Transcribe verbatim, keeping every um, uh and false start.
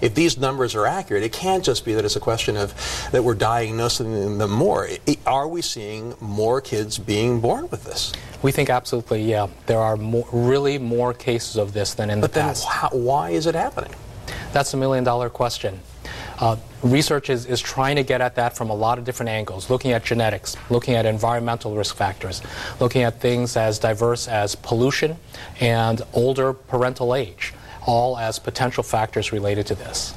if these numbers are accurate, it can't just be that it's a question of that we're diagnosing them more. I, are we seeing more kids being born with this? We think absolutely, yeah. There are more, really more cases of this than in but the then past. How, why is it happening? That's a million dollar question. Uh, research is, is trying to get at that from a lot of different angles, looking at genetics, looking at environmental risk factors, looking at things as diverse as pollution and older parental age, all as potential factors related to this.